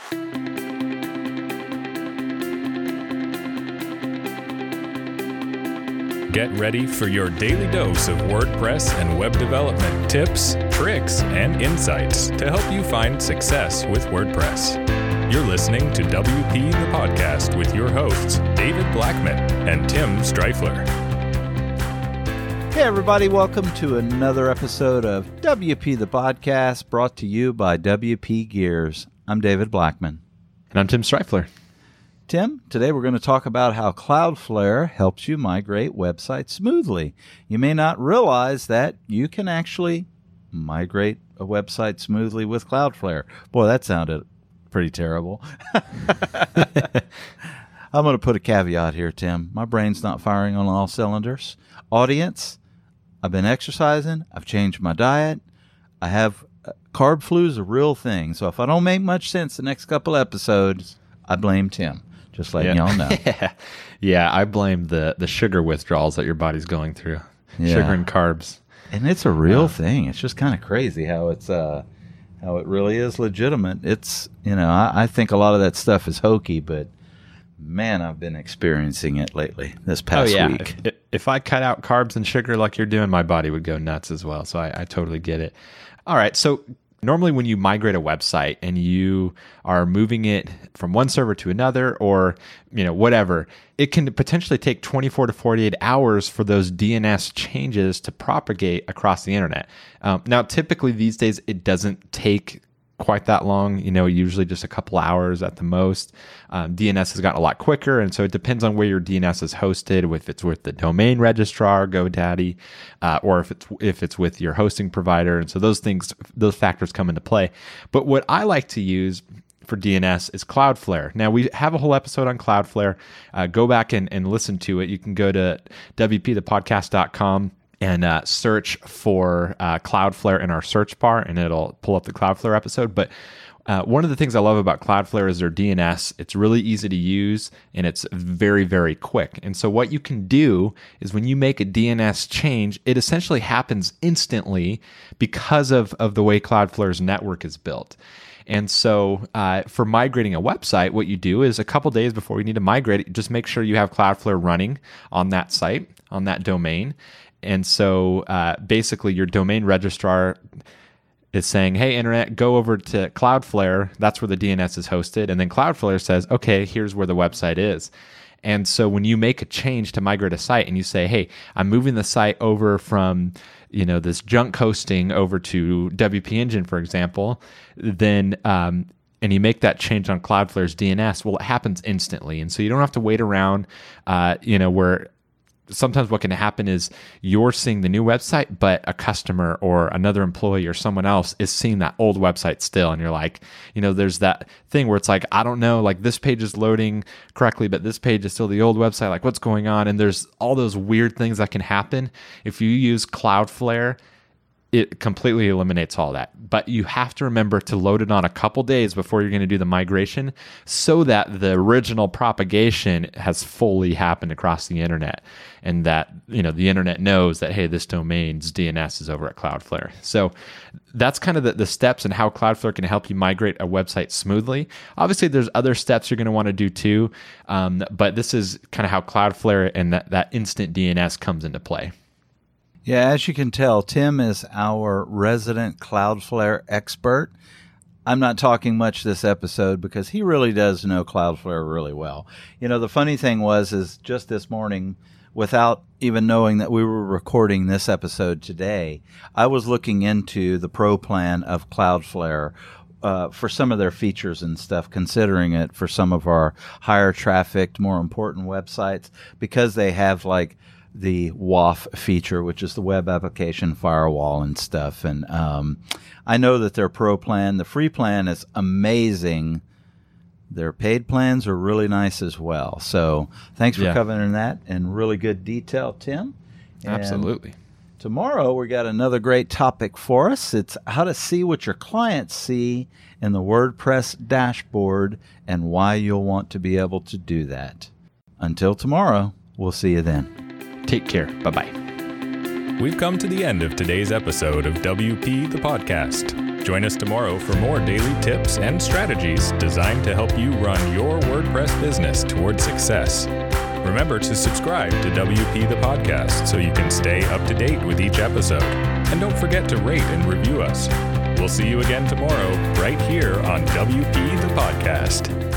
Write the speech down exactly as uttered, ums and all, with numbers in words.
Get ready for your daily dose of WordPress and web development tips, tricks, and insights to help you find success with WordPress. You're listening to W P the Podcast with your hosts, David Blackman and Tim Streifler. Hey everybody, welcome to another episode of W P the Podcast, brought to you by W P Gears. I'm David Blackman. And I'm Tim Streifler. Tim, today we're going to talk about how Cloudflare helps you migrate websites smoothly. You may not realize that you can actually migrate a website smoothly with Cloudflare. Boy, that sounded pretty terrible. I'm going to put a caveat here, Tim. My brain's not firing on all cylinders. Audience, I've been exercising. I've changed my diet. I have uh, carb flu is a real thing. So if I don't make much sense the next couple episodes, I blame Tim. Just letting yeah. y'all know. yeah. yeah, I blame the, the sugar withdrawals that your body's going through. Yeah. Sugar and carbs. And it's a real uh, thing. It's just kind of crazy how it's uh, how it really is legitimate. It's, you know, I, I think a lot of that stuff is hokey, but man, I've been experiencing it lately this past oh, yeah. week. If, if I cut out carbs and sugar like you're doing, my body would go nuts as well. So I, I totally get it. All right. So normally when you migrate a website and you are moving it from one server to another or, you know, whatever, it can potentially take twenty-four to forty-eight hours for those D N S changes to propagate across the internet. Um, now, typically these days, it doesn't take quite that long, you know, usually just a couple hours at the most. Um, D N S has gotten a lot quicker, and so it depends on where your D N S is hosted, if it's with the domain registrar, GoDaddy, uh, or if it's if it's with your hosting provider. And so those things, those factors come into play. But what I like to use for D N S is Cloudflare. Now, we have a whole episode on Cloudflare. Uh, go back and, and listen to it. You can go to W P the podcast dot com and uh, search for uh, Cloudflare in our search bar, and it'll pull up the Cloudflare episode. But uh, one of the things I love about Cloudflare is their D N S. It's really easy to use, and it's very, very quick. And so what you can do is when you make a D N S change, it essentially happens instantly because of, of the way Cloudflare's network is built. And so uh, for migrating a website, what you do is a couple days before you need to migrate it, just make sure you have Cloudflare running on that site, on that domain. And so uh, basically your domain registrar is saying, hey, internet, go over to Cloudflare. That's where the D N S is hosted. And then Cloudflare says, okay, here's where the website is. And so when you make a change to migrate a site and you say, hey, I'm moving the site over from, you know, this junk hosting over to W P Engine, for example, then um, and you make that change on Cloudflare's D N S, well, it happens instantly. And so you don't have to wait around, uh, you know, where sometimes what can happen is you're seeing the new website, but a customer or another employee or someone else is seeing that old website still. And you're like, you know, there's that thing where it's like, I don't know, like this page is loading correctly, but this page is still the old website. Like what's going on? And there's all those weird things that can happen. If you use Cloudflare, it completely eliminates all that. But you have to remember to load it on a couple days before you're going to do the migration so that the original propagation has fully happened across the internet and that, you know, the internet knows that, hey, this domain's D N S is over at Cloudflare. So that's kind of the, the steps and how Cloudflare can help you migrate a website smoothly. Obviously, there's other steps you're going to want to do too, um, but this is kind of how Cloudflare and that, that instant D N S comes into play. Yeah, as you can tell, Tim is our resident Cloudflare expert. I'm not talking much this episode because he really does know Cloudflare really well. You know, the funny thing was is just this morning, without even knowing that we were recording this episode today, I was looking into the pro plan of Cloudflare uh, for some of their features and stuff, considering it for some of our higher trafficked, more important websites, because they have like the W A F feature, which is the web application firewall and stuff. And um, I know that their pro plan, the free plan is amazing. Their paid plans are really nice as well. So thanks for yeah. covering that in really good detail, Tim. And absolutely. Tomorrow we got another great topic for us. It's how to see what your clients see in the WordPress dashboard and why you'll want to be able to do that. Until tomorrow, we'll see you then. Take care. Bye-bye. We've come to the end of today's episode of W P the Podcast. Join us tomorrow for more daily tips and strategies designed to help you run your WordPress business toward success. Remember to subscribe to W P the Podcast so you can stay up to date with each episode. And don't forget to rate and review us. We'll see you again tomorrow right here on W P the Podcast.